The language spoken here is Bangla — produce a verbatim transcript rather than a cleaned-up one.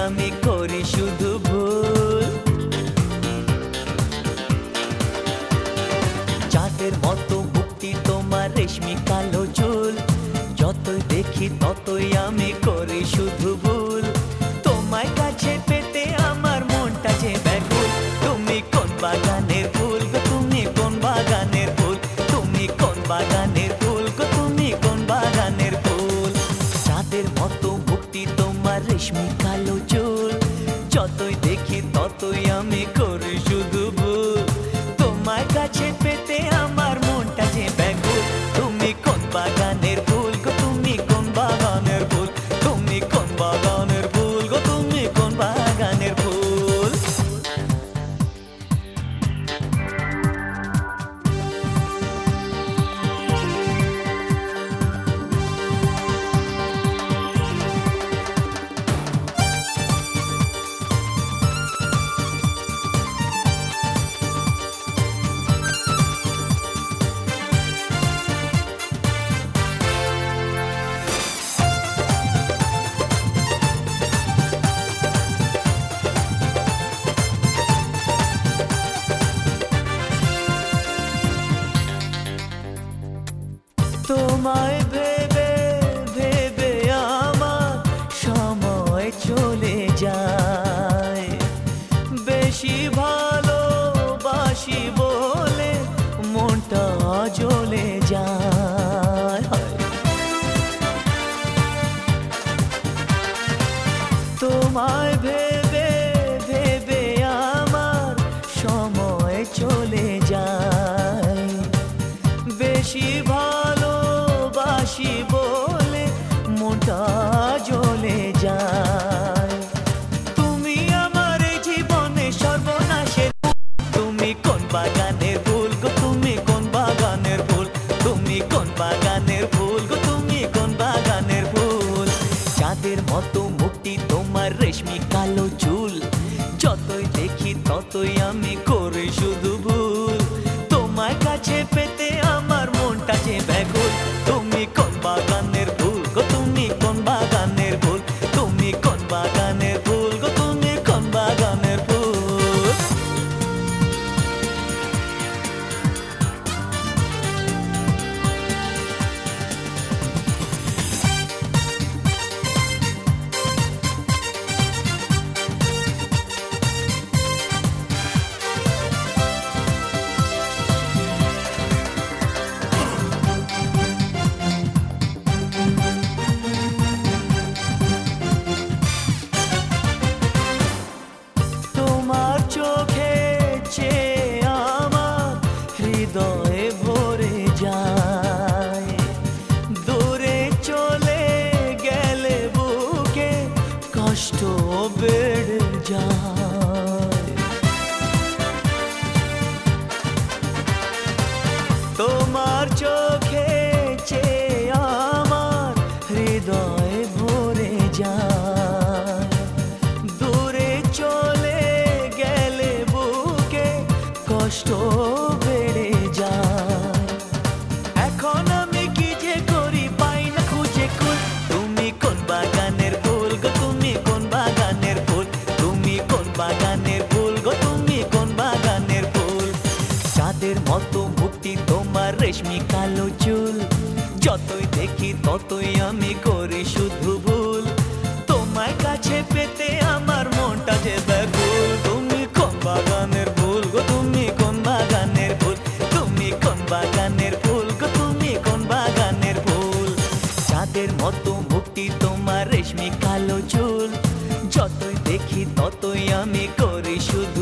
আমি করি শুধু ভুল। চাঁদের মতো মুক্তি তোমার রেশমি কালো চুল, যতই দেখি ততই আমি করি শুধু ভুল। তোমায় কাছে পেতে আমার মনটা যে ব্যাকুল। তুমি কোন বাগানের ফুল গো, তুমি কোন বাগানের ফুল, তুমি কোন বাগানের ফুল গো, তুমি কোন বাগানের ফুল। চাঁদের মতো মুক্তি তোমার রেশমি কালো চুল, যতই দেখি ততই আমি করি শুধু ভুল। তোমায় কাছে পেতে আমার মনটা যে ব্যাকুল। তুমি কোন বাগানের ফুল গো, তুমি কোন বাগানের ফুল, তুমি কোন বাগানের ফুল গো, তুমি কোন বাগানের ফুল। তোমায় ভেবে ভেবে আমার সময় চলে যায়, বেশি ভালোবাসি বলে মনটা জ্বলে যায়। তোমায় ভেবে ভেবে আমার সময় চলে যায়, বেশি ভালোবাসি বলে মনটা জ্বলে যায়। তুমি আমার জীবনে সর্বনাশের, তুমি কোন বাগানের ফুল গো, তুমি কোন বাগানের ফুল, তুমি কোন বাগানের ফুল গো, তুমি কোন বাগানের ফুল। চাঁদের মতো মুক্তি তোমার রেশমি কালো চুল, যতই দেখি ততই আমি করি শুধু ভুল। তোমায় কাছে পেতে আমার মনটা যে ব্যাকুল। তুমি কোন বাগানের ফুল গো, তুমি কোন বাগানের ফুল, তুমি কোন বাগানের ফুল গো, তুমি কোন বাগানের ফুল। তোমার চোখে চেয়ে আমার হৃদয়ে ভরে যায়, দূরে চলে গেলে বুকে কষ্ট বেড়ে যায়। তোমার চোখে চেয়ে আমার হৃদয়ে ভরে যায়, দূরে চলে গেলে বুকে কষ্ট বেড়ে যায়। এখন আমি কি যে করি পাই না খুঁজে কুল। তুমি কোন বাগানের ফুল গো, তুমি কোন বাগানের ফুল, তুমি কোন বাগানের ফুল গো, তুমি কোন বাগানের ফুল। চাঁদের মতো মুক্তি তোমার রেশমি কালো চুল, যতই দেখি ততই আমি করি শুধু ভুল। তোমায় কাছে পেতে আমার মনটা যে ব্যাকুল। তুমি কোন বাগানের ফুল গো, তুমি কোন বাগানের ফুল, তুমি কোন বাগানের ফুল গো, তুমি কোন বাগানের ফুল। চাঁদের মতো মুক্তি তোমার রেশমি কালো চুল, যতই দেখি ততই আমি করি শুধু